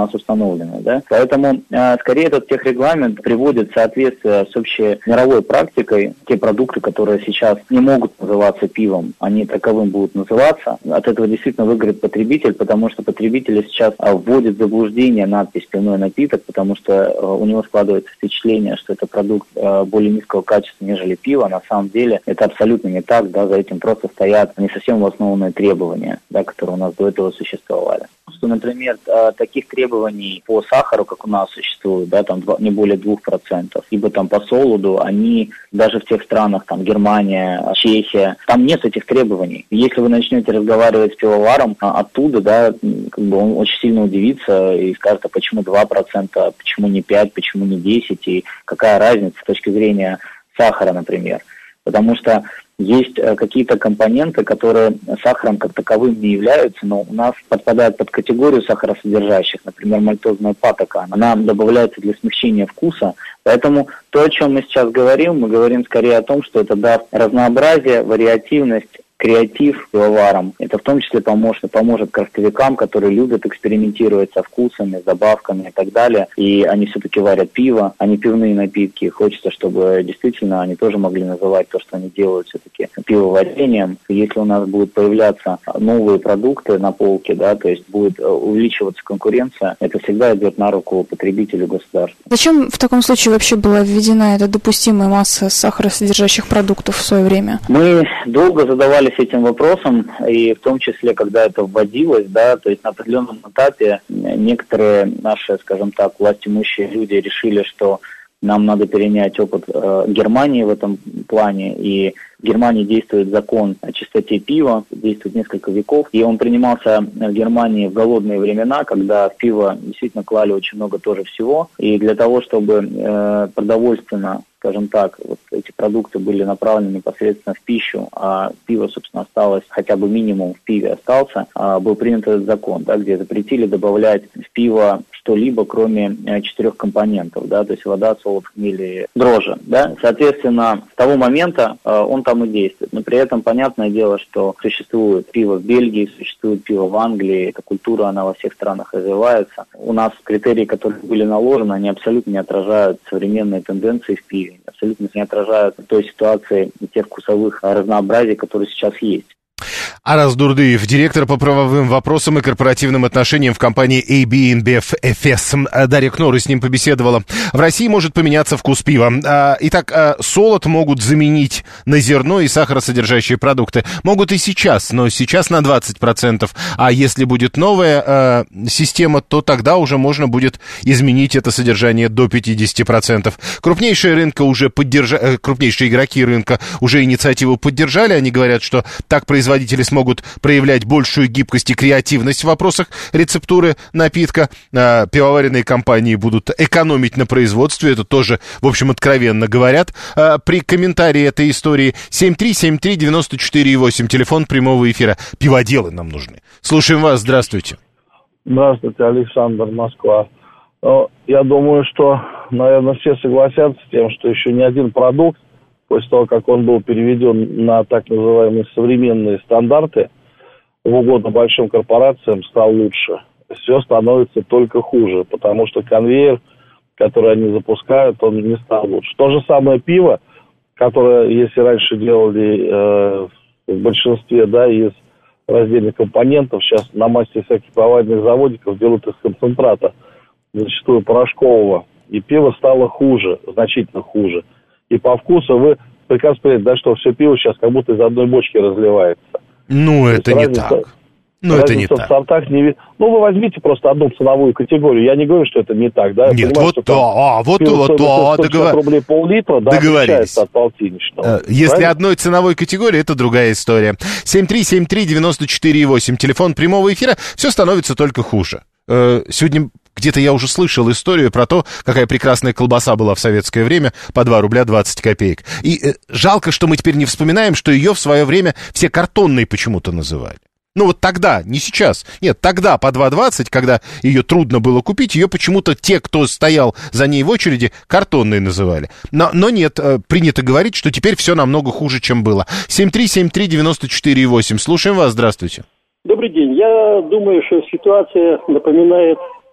нас установлены. Да? Поэтому, э, скорее, этот техрегламент приводит в соответствие с общей мировой практикой. Те продукты, которые сейчас не могут называться пивом, они таковым будут называться. От этого действительно выиграет потребитель, потому что потребители сейчас вводят в заблуждение надпись «пивной напиток», потому что э, у него складывается впечатление, что это продукт э, более низкого качества, нежели пиво. На самом деле это абсолютно не так, да, за этим просто стоят не совсем основные требования, да, которые у нас до этого существовали. Что, например, таких требований по сахару, как у нас существует, да, там не более двух процентов, либо там по солоду, они даже в тех странах, там Германия, Чехия, там нет этих требований. Если вы начнете разговаривать с пивоваром оттуда, да, как бы он очень сильно удивится и скажет, а почему два процента, почему не пять, почему не десять, и какая разница с точки зрения сахара, например. Потому что есть какие-то компоненты, которые сахаром как таковым не являются, но у нас подпадают под категорию сахаросодержащих, например, мальтозная патока. Она добавляется для смягчения вкуса. Поэтому то, о чем мы сейчас говорим, мы говорим скорее о том, что это даст разнообразие, вариативность, креатив пивоварам. Это в том числе поможет, поможет крафтовикам, которые любят экспериментировать со вкусами, добавками и так далее. И они все-таки варят пиво, а не пивные напитки. Хочется, чтобы действительно они тоже могли называть то, что они делают, все-таки пивоварением. Если у нас будут появляться новые продукты на полке, да, то есть будет увеличиваться конкуренция, это всегда идет на руку потребителю государства. Зачем в таком случае вообще была введена эта допустимая масса сахаросодержащих продуктов в свое время? Мы долго задавали этим вопросом, и в том числе, когда это вводилось, да, то есть на определенном этапе некоторые наши, скажем так, властимущие люди решили, что нам надо перенять опыт э, Германии в этом плане, и в Германии действует закон о чистоте пива, действует несколько веков, и он принимался в Германии в голодные времена, когда в пиво действительно клали очень много тоже всего, и для того, чтобы э, продовольственно, скажем так, вот эти продукты были направлены непосредственно в пищу, а пиво, собственно, осталось, хотя бы минимум в пиве остался, а был принят этот закон, да, где запретили добавлять в пиво что-либо, кроме э, четырех компонентов, да, то есть вода, солод, хмель и дрожжи, да. Соответственно, с того момента э, он там и действует. Но при этом понятное дело, что существует пиво в Бельгии, существует пиво в Англии, эта культура, она во всех странах развивается. У нас критерии, которые были наложены, они абсолютно не отражают современные тенденции в пиве, абсолютно не отражают той ситуации и тех вкусовых разнообразий, которые сейчас есть. Араз Дурдыев, директор по правовым вопросам и корпоративным отношениям в компании эй би эн би эф эс. Дарья Кноры с ним побеседовала. В России может поменяться вкус пива. Итак, солод могут заменить на зерно и сахаросодержащие продукты. Могут и сейчас, но сейчас на двадцать процентов. А если будет новая система, то тогда уже можно будет изменить это содержание до пятьдесят процентов. Крупнейшие рынка уже поддержали, крупнейшие игроки рынка уже инициативу поддержали. Они говорят, что так производители смогут проявлять большую гибкость и креативность в вопросах рецептуры напитка. А, пивоваренные компании будут экономить на производстве. Это тоже, в общем, откровенно говорят. А, при комментарии этой истории семь три семь три девять четыре восемь. Телефон прямого эфира. Пиводелы нам нужны. Слушаем вас. Здравствуйте. Здравствуйте, Александр, Москва. Ну, я думаю, что, наверное, все согласятся с тем, что еще ни один продукт, после того, как он был переведен на так называемые современные стандарты, в угоду большим корпорациям, стал лучше. Все становится только хуже, потому что конвейер, который они запускают, он не стал лучше. То же самое пиво, которое, если раньше делали э, в большинстве, да, из раздельных компонентов, сейчас на массе всяких пивоваренных заводиков делают из концентрата, зачастую порошкового, и пиво стало хуже, значительно хуже. И по вкусу вы прекрасно понимаете, да, что все пиво сейчас как будто из одной бочки разливается. Ну, это не так. Ну, это не так. В сортах не... Ну, вы возьмите просто одну ценовую категорию. Я не говорю, что это не так, да? Нет, вот то, а, вот то, вот то, договор... рублей пол-литра, да, договорились. От полтинничного. Если правильно? Одной ценовой категории, это другая история. семь три семь три девять четыре восемь. Телефон прямого эфира. Все становится только хуже. Сегодня где-то я уже слышал историю про то, какая прекрасная колбаса была в советское время по два рубля двадцать копеек. И э, жалко, что мы теперь не вспоминаем, что ее в свое время все картонной почему-то называли. Ну вот тогда, не сейчас. Нет, тогда по два двадцать, когда ее трудно было купить, ее почему-то те, кто стоял за ней в очереди, картонной называли. Но, но нет, э, принято говорить, что теперь все намного хуже, чем было. семь три семь три девять четыре восемь. Слушаем вас, здравствуйте. Добрый день. Я думаю, что ситуация напоминает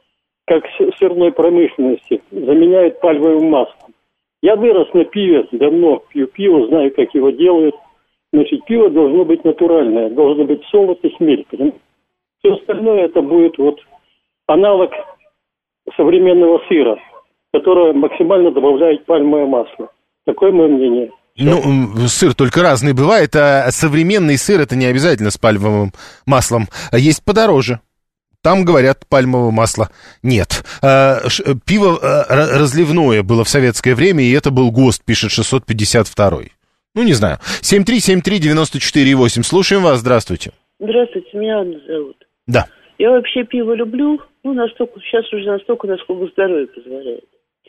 как в сырной промышленности, заменяют пальмовым маслом. Я вырос на пиве, давно пью пиво, знаю, как его делают. Значит, пиво должно быть натуральное, должно быть солод и хмель. Все остальное это будет вот аналог современного сыра, которое максимально добавляет пальмовое масло. Такое мое мнение. Ну, сыр только разный бывает, а современный сыр это не обязательно с пальмовым маслом. Есть подороже. Там, говорят, пальмового масла нет. А, ш, пиво а, разливное было в советское время, и это был ГОСТ, пишет шестьсот пятьдесят второй. Ну, не знаю. семь три семь три девяносто четыре восемь. Слушаем вас, здравствуйте. Здравствуйте, меня Анна зовут. Да. Я вообще пиво люблю, ну, настолько, сейчас уже настолько, насколько здоровье позволяет.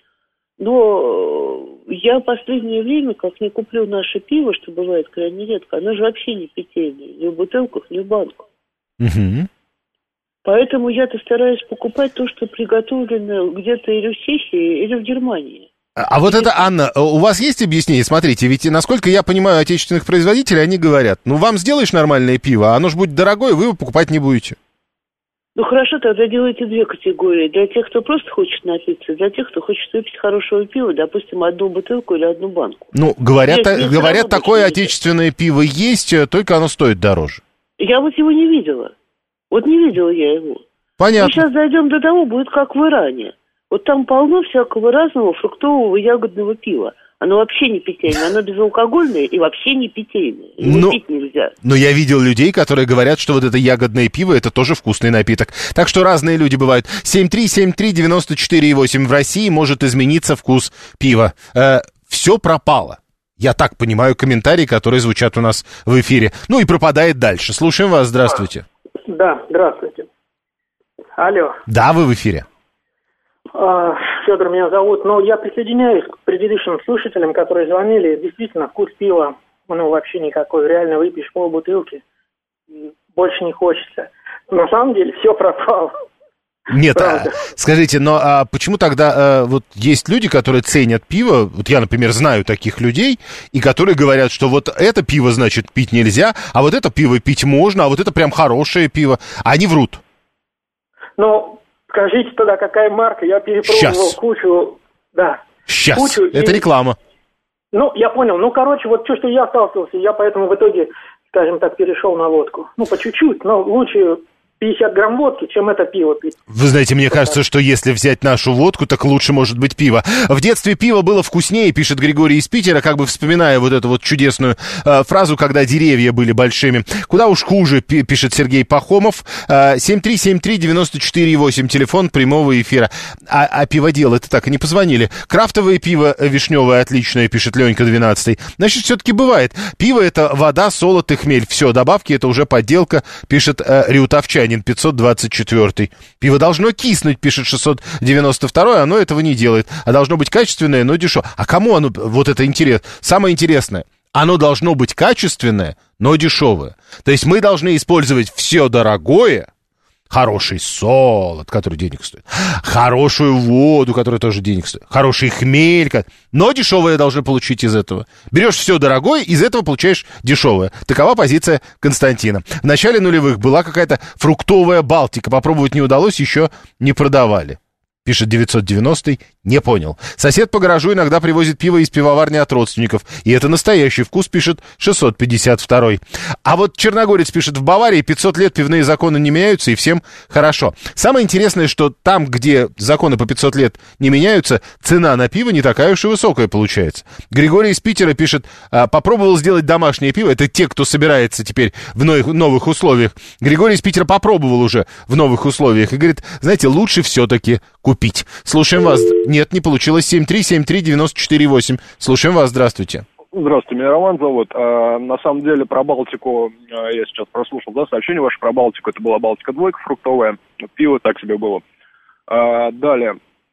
Но я в последнее время, как не куплю наше пиво, что бывает крайне редко, оно же вообще не питейное, ни в бутылках, ни в банках. Угу. Поэтому я-то стараюсь покупать то, что приготовлено где-то или в Чехии, или в Германии. А, а вот это, Анна, у вас есть объяснение? Смотрите, ведь, насколько я понимаю отечественных производителей, они говорят, ну, вам сделаешь нормальное пиво, а оно же будет дорогое, вы его покупать не будете. Ну, хорошо, тогда делайте две категории. Для тех, кто просто хочет напиться, для тех, кто хочет выпить хорошего пива, допустим, одну бутылку или одну банку. Ну, говорят, Здесь, та, говорят такое отечественное пиво есть, только оно стоит дороже. Я вот его не видела. Вот не видела я его. Понятно. Мы сейчас дойдем до того, будет как в Иране. Вот там полно всякого разного фруктового ягодного пива. Оно вообще не питейное, оно безалкогольное и вообще не питейное. Его ну, пить нельзя. Но я видел людей, которые говорят, что вот это ягодное пиво, это тоже вкусный напиток. Так что разные люди бывают. семь три семь три девяносто четыре восемь. В России может измениться вкус пива. Э, все пропало. Я так понимаю комментарии, которые звучат у нас в эфире. Ну и пропадает дальше. Слушаем вас, здравствуйте. Да, здравствуйте. Алло. Да, вы в эфире. А, Федор меня зовут. Ну, я присоединяюсь к предыдущим слушателям, которые звонили. Действительно, вкус пива, ну, вообще никакой. Реально выпьешь полбутылки, больше не хочется. На самом деле все пропало. Нет, а, скажите, но а почему тогда а, вот есть люди, которые ценят пиво, вот я, например, знаю таких людей, и которые говорят, что вот это пиво, значит, пить нельзя, а вот это пиво пить можно, а вот это прям хорошее пиво, а они врут. Ну, скажите тогда, какая марка, я перепробовал Сейчас. кучу, да. Сейчас, кучу, это и... реклама. Ну, я понял, ну, короче, вот то, что я сталкивался, я поэтому в итоге, скажем так, перешел на водку. Ну, по чуть-чуть, но лучше пятьдесят грамм водки, чем это пиво пить. Вы знаете, мне кажется, что если взять нашу водку, так лучше может быть пиво. В детстве пиво было вкуснее, пишет Григорий из Питера, как бы вспоминая вот эту вот чудесную э, фразу, когда деревья были большими. Куда уж хуже, пи- пишет Сергей Пахомов. Э, семь три семь три девяносто четыре восемь, телефон прямого эфира. А, а пиводел, это так и не позвонили. Крафтовое пиво вишневое отличное, пишет Ленька двенадцатый. Значит, все-таки бывает. Пиво — это вода, солод и хмель. Все, добавки — это уже подделка, пишет э, Риутовчанин пятьсот двадцать четыре. Пиво должно киснуть, пишет шестьсот девяносто два, оно этого не делает. А должно быть качественное, но дешевое. А кому оно, вот это интересно? Самое интересное, оно должно быть качественное, но дешевое. То есть мы должны использовать все дорогое, хороший солод, который денег стоит, хорошую воду, которая тоже денег стоит, хороший хмель, но дешевое должны получить из этого. Берешь все дорогое, из этого получаешь дешевое. Такова позиция Константина. В начале нулевых была какая-то фруктовая Балтика, попробовать не удалось, еще не продавали. Пишет девятьсот девяностый, не понял. Сосед по гаражу иногда привозит пиво из пивоварни от родственников. И это настоящий вкус, пишет шестьсот пятьдесят два. А вот Черногорец пишет, в Баварии пятьсот лет пивные законы не меняются, и всем хорошо. Самое интересное, что там, где законы по пятьсот лет не меняются, цена на пиво не такая уж и высокая получается. Григорий из Питера пишет, попробовал сделать домашнее пиво. Это те, кто собирается теперь в новых, новых условиях. Григорий из Питера попробовал уже в новых условиях и говорит, знаете, лучше все-таки купить. Пить. Слушаем вас. Нет, не получилось. семь три семь три девяносто четыре восемь. Слушаем вас. Здравствуйте. Здравствуйте, меня Роман зовут. А, на самом деле про Балтику а, я сейчас прослушал, да, сообщение ваше про Балтику. Это была Балтика двойка фруктовая. Пиво так себе было. А, далее.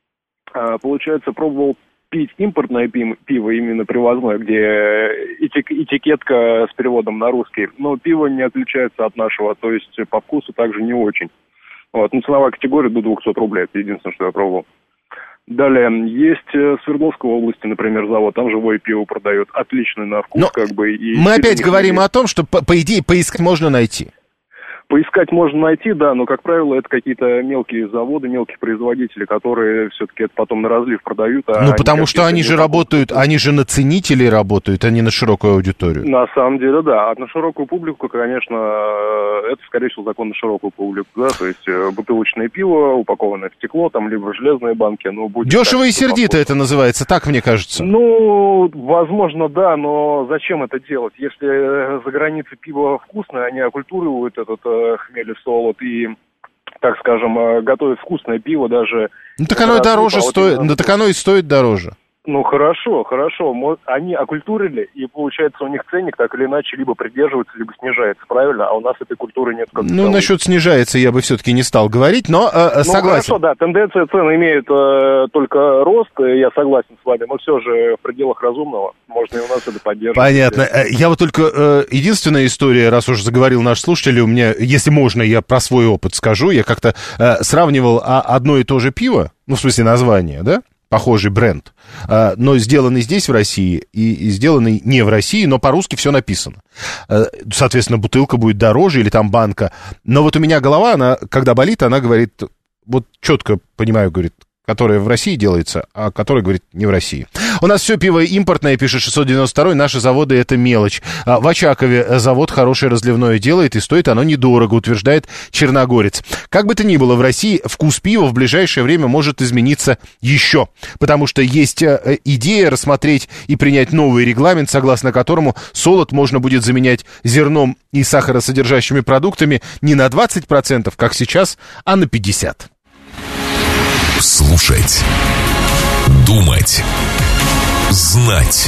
А, получается, пробовал пить импортное пиво, пиво именно привозное, где этик, этикетка с переводом на русский. Но пиво не отличается от нашего, то есть по вкусу также не очень. Вот, ну, ценовая категория до двести рублей, это единственное, что я пробовал. Далее, есть в Свердловской области, например, завод, там живое пиво продают, отличное на вкус, но как бы. И мы опять говорим о том, что, по, по идее, поискать можно найти. Поискать можно найти, да, но, как правило, это какие-то мелкие заводы, мелкие производители, которые все-таки это потом на разлив продают. А ну, потому что они же работают, они же на ценителей работают, а не на широкую аудиторию. На самом деле, да. А на широкую публику, конечно, это, скорее всего, закон на широкую публику, да, то есть бутылочное пиво, упакованное в стекло, там, либо железные банки, ну, будет... Дешево и сердито это называется, так мне кажется. Ну, возможно, да, но зачем это делать? Если за границей пиво вкусное, они окультуривают этот э, хмель и солод и, так скажем, э, готовят вкусное пиво даже... Ну, так оно и дороже стоит, ну, так оно и стоит дороже. Ну, хорошо, хорошо. Они окультурили, и, получается, у них ценник так или иначе либо придерживается, либо снижается, правильно? А у нас этой культуры нет. Как ну, насчет снижается я бы все-таки не стал говорить, но э, ну, согласен. Хорошо, да, тенденция цен имеет э, только рост, я согласен с вами, но все же в пределах разумного можно и у нас это поддерживать. Понятно. Я вот только... Э, единственная история, раз уж заговорил наш слушатель, у меня, если можно, я про свой опыт скажу, я как-то э, сравнивал одно и то же пиво, ну, в смысле название, да? Похожий бренд, но сделанный здесь, в России, и сделанный не в России, но по-русски все написано. Соответственно, бутылка будет дороже или там банка. Но вот у меня голова, она, когда болит, она говорит, вот четко понимаю, говорит, которая в России делается, а которая, говорит, не в России. У нас все пиво импортное, пишет шестьсот девяносто второй, наши заводы — это мелочь. В Очакове завод хорошее разливное делает, и стоит оно недорого, утверждает черногорец. Как бы то ни было, в России вкус пива в ближайшее время может измениться еще, потому что есть идея рассмотреть и принять новый регламент, согласно которому солод можно будет заменять зерном и сахаросодержащими продуктами не на двадцать процентов, как сейчас, а на пятьдесят процентов. Слушать, думать, знать.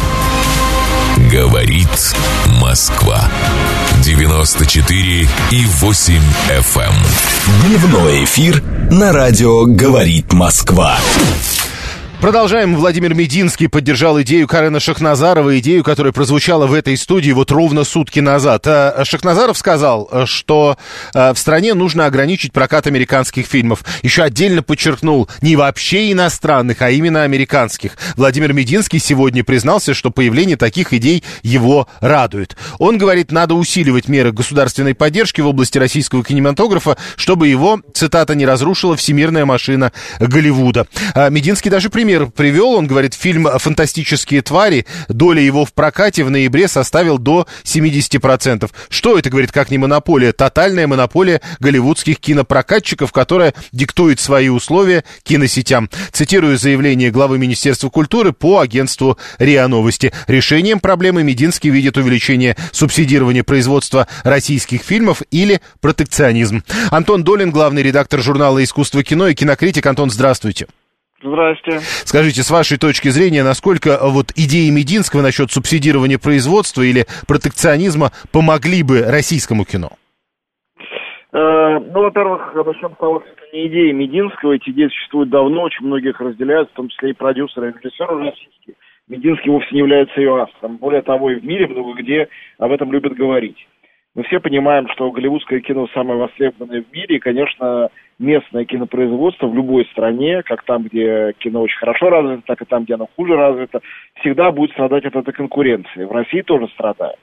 Говорит Москва. девяносто четыре и восемь эф эм. Дневной эфир на радио «Говорит Москва». Продолжаем. Владимир Мединский поддержал идею Карена Шахназарова, идею, которая прозвучала в этой студии вот ровно сутки назад. Шахназаров сказал, что в стране нужно ограничить прокат американских фильмов. Еще отдельно подчеркнул, не вообще иностранных, а именно американских. Владимир Мединский сегодня признался, что появление таких идей его радует. Он говорит, надо усиливать меры государственной поддержки в области российского кинематографа, чтобы его, цитата, не разрушила всемирная машина Голливуда. Мединский даже пример привел, он говорит, фильм «Фантастические твари», доля его в прокате в ноябре составил до семьдесят процентов. Что это, говорит, как не монополия? Тотальная монополия голливудских кинопрокатчиков, которая диктует свои условия киносетям. Цитирую заявление главы Министерства культуры по агентству РИА Новости. Решением проблемы Мединский видит увеличение субсидирования производства российских фильмов или протекционизм. Антон Долин, главный редактор журнала «Искусство кино» и кинокритик. Антон, здравствуйте. Здрасте. Скажите, с вашей точки зрения, насколько вот идеи Мединского насчет субсидирования производства или протекционизма помогли бы российскому кино? Э, ну, во-первых, начнем с того, что это не идеи Мединского, эти идеи существуют давно, очень многие их разделяют, в том числе и продюсеры, и режиссеры российские. Мединский вовсе не является ее автором. Более того, и в мире много где об этом любят говорить. Мы все понимаем, что голливудское кино самое востребованное в мире, и, конечно, местное кинопроизводство в любой стране, как там, где кино очень хорошо развито, так и там, где оно хуже развито, всегда будет страдать от этой конкуренции. В России тоже страдает.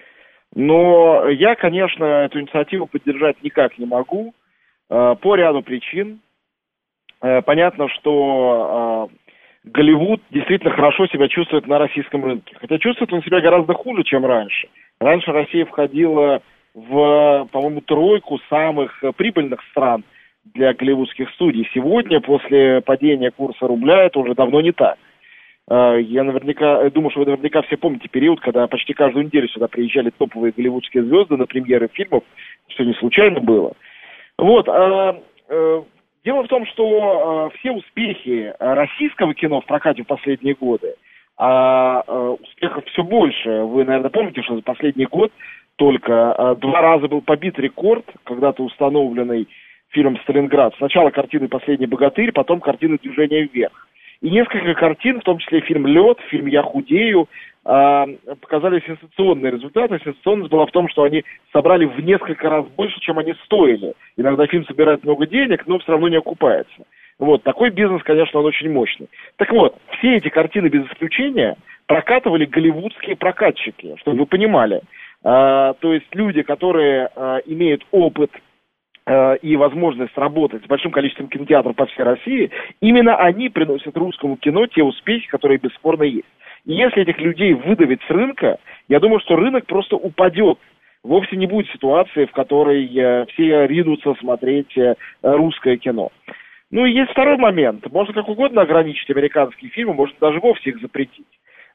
Но я, конечно, эту инициативу поддержать никак не могу э, по ряду причин. Э, понятно, что э, Голливуд действительно хорошо себя чувствует на российском рынке. Хотя чувствует он себя гораздо хуже, чем раньше. Раньше Россия входила в, по-моему, тройку самых прибыльных стран для голливудских студий. Сегодня, после падения курса рубля, это уже давно не так. Я наверняка, думаю, что вы наверняка все помните период, когда почти каждую неделю сюда приезжали топовые голливудские звезды на премьеры фильмов, что не случайно было. Вот. Дело в том, что все успехи российского кино в прокате в последние годы, а успехов все больше. Вы, наверное, помните, что за последний год только два раза был побит рекорд, когда-то установленный фильмом «Сталинград». Сначала картины «Последний богатырь», потом картины «Движение вверх». И несколько картин, в том числе фильм «Лед», фильм «Я худею», показали сенсационные результаты. Сенсационность была в том, что они собрали в несколько раз больше, чем они стоили. Иногда фильм собирает много денег, но все равно не окупается. Вот, такой бизнес, конечно, он очень мощный. Так вот, все эти картины без исключения прокатывали голливудские прокатчики, чтобы вы понимали. А, то есть люди, которые а, имеют опыт э, и возможность работать с большим количеством кинотеатров по всей России, именно они приносят русскому кино те успехи, которые бесспорно есть. И если этих людей выдавить с рынка, я думаю, что рынок просто упадет. Вовсе не будет ситуации, в которой э, все ринутся смотреть э, русское кино. Ну и есть второй момент. Можно как угодно ограничить американские фильмы, можно даже вовсе их запретить.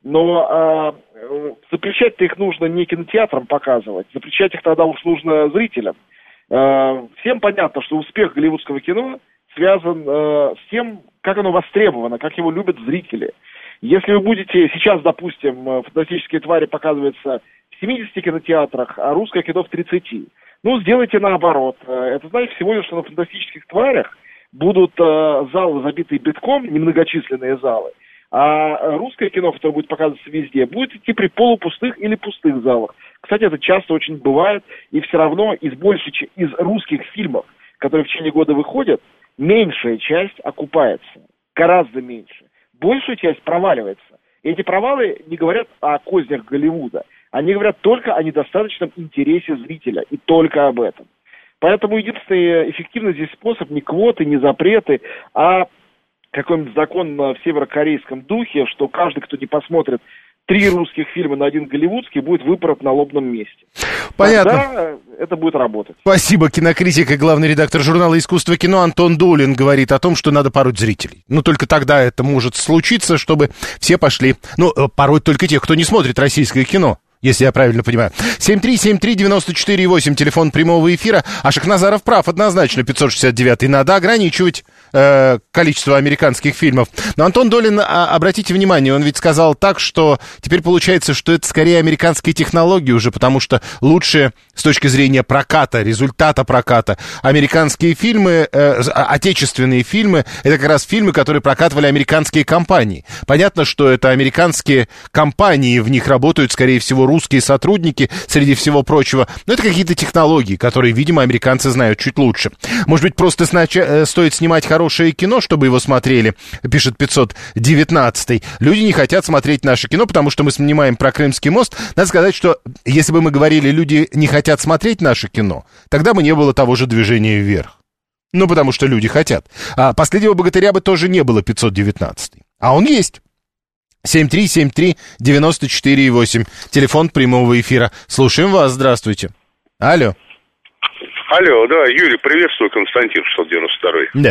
Но э, запрещать-то их нужно не кинотеатрам показывать, запрещать их тогда уж нужно зрителям. Э, всем понятно, что успех голливудского кино связан э, с тем, как оно востребовано, как его любят зрители. Если вы будете сейчас, допустим, «Фантастические твари» показываются в семидесяти кинотеатрах, а русское кино в тридцати, ну, сделайте наоборот. Это значит всего лишь, что на «Фантастических тварях» будут э, залы забитые битком, немногочисленные залы, а русское кино, которое будет показываться везде, будет идти при полупустых или пустых залах. Кстати, это часто очень бывает, и все равно из большей, из русских фильмов, которые в течение года выходят, меньшая часть окупается, гораздо меньше. Большая часть проваливается. И эти провалы не говорят о кознях Голливуда. Они говорят только о недостаточном интересе зрителя. И только об этом. Поэтому единственный эффективный здесь способ не квоты, не запреты, а какой-нибудь закон в северокорейском духе, что каждый, кто не посмотрит три русских фильма на один голливудский, будет выпорот на лобном месте. Понятно. Тогда это будет работать. Спасибо. Кинокритик и главный редактор журнала «Искусство кино» Антон Долин говорит о том, что надо пороть зрителей. Ну, только тогда это может случиться, чтобы все пошли. Ну, пороть только тех, кто не смотрит российское кино. Если я правильно понимаю. семь три семь три девять четыре восемь, телефон прямого эфира. А Шахназаров прав, однозначно, пятьсот шестьдесят девятый. Надо ограничивать э, количество американских фильмов. Но Антон Долин, а, обратите внимание, он ведь сказал так, что теперь получается, что это скорее американские технологии уже, потому что лучше с точки зрения проката, результата проката, американские фильмы, э, отечественные фильмы, это как раз фильмы, которые прокатывали американские компании. Понятно, что это американские компании, в них работают, скорее всего, русские сотрудники, среди всего прочего. Но это какие-то технологии, которые, видимо, американцы знают чуть лучше. Может быть, просто снач... стоит снимать хорошее кино, чтобы его смотрели, пишет пятьсот девятнадцатый. Люди не хотят смотреть наше кино, потому что мы снимаем про Крымский мост. Надо сказать, что если бы мы говорили, люди не хотят смотреть наше кино, тогда бы не было того же движения вверх. Ну, потому что люди хотят. А «Последнего богатыря» бы тоже не было, пятьсот девятнадцатый. А он есть. семь три семь три девять четыре восемь. Телефон прямого эфира. Слушаем вас. Здравствуйте. Алло. Алло, да, Юрий, приветствую, Константин, шестьсот девяносто второй. Да.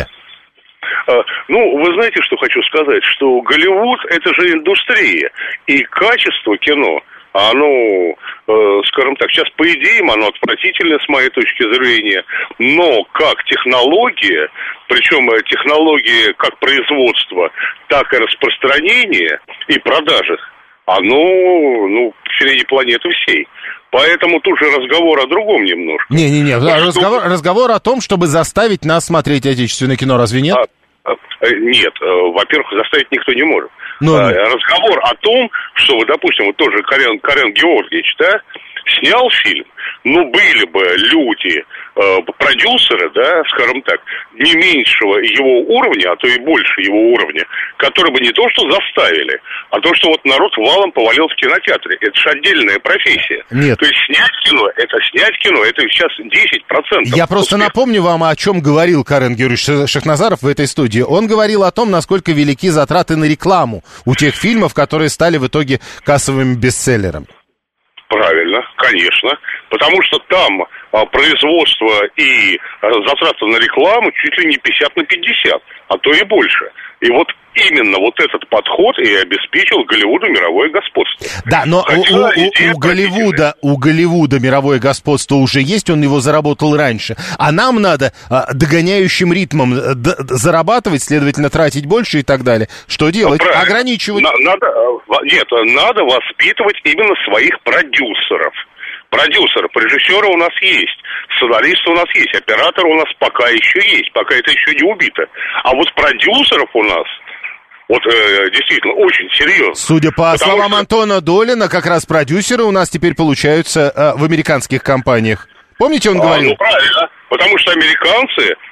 А, ну, вы знаете, что хочу сказать? Что Голливуд — это же индустрия. И качество кино, оно, э, скажем так, сейчас по идеям оно отвратительное с моей точки зрения, но как технология, причем технологии как производства, так и распространения и продажи, оно, ну, впереди планеты всей. Поэтому тут же разговор о другом немножко. Не-не-не, разговор, разговор о том, чтобы заставить нас смотреть отечественное кино, разве нет? А, нет, во-первых, заставить никто не может. Ну, а, разговор о том, что, вот, допустим, вот тоже Карен, Карен Георгиевич, да, снял фильм, ну, были бы люди, э, продюсеры, да, скажем так, не меньшего его уровня, а то и больше его уровня, которые бы не то что заставили, а то, что вот народ валом повалил в кинотеатре. Это же отдельная профессия. Нет. То есть снять кино, это снять кино, это сейчас десять процентов. Я просто успеха. Напомню вам, о чем говорил Карен Георгиевич Шахназаров в этой студии. Он говорил о том, насколько велики затраты на рекламу у тех фильмов, которые стали в итоге кассовым бестселлером. Правильно, конечно. Потому что там а, производство и а, затраты на рекламу чуть ли не пятьдесят на пятьдесят, а то и больше. И вот именно вот этот подход и обеспечил Голливуду мировое господство. Да, но у, у, у, Голливуда, у Голливуда мировое господство уже есть, он его заработал раньше. А нам надо а, догоняющим ритмом д- зарабатывать, следовательно, тратить больше и так далее. Что делать? Правильно. Ограничивать? На, надо, нет, надо воспитывать именно своих продюсеров. Продюсеры, режиссеры у нас есть, сценаристы у нас есть, операторы у нас пока еще есть, пока это еще не убито. А вот продюсеров у нас, вот э, действительно, очень серьезно. Судя по Потому словам что... Антона Долина, как раз продюсеры у нас теперь получаются э, в американских компаниях. Помните, он а, говорил? Ну, правильно. Потому что американцы,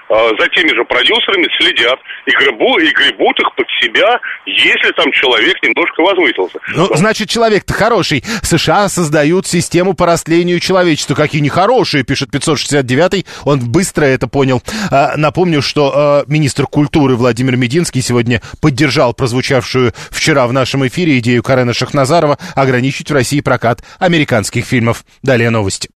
за теми же продюсерами следят и гребут, и гребут их под себя, если там человек немножко возмутился. Ну, значит, человек-то хороший. США создают систему по растлению человечества. Какие нехорошие, пишет пятьсот шестьдесят девятый. Он быстро это понял. А, напомню, что а, министр культуры Владимир Мединский сегодня поддержал прозвучавшую вчера в нашем эфире идею Карена Шахназарова ограничить в России прокат американских фильмов. Далее новости.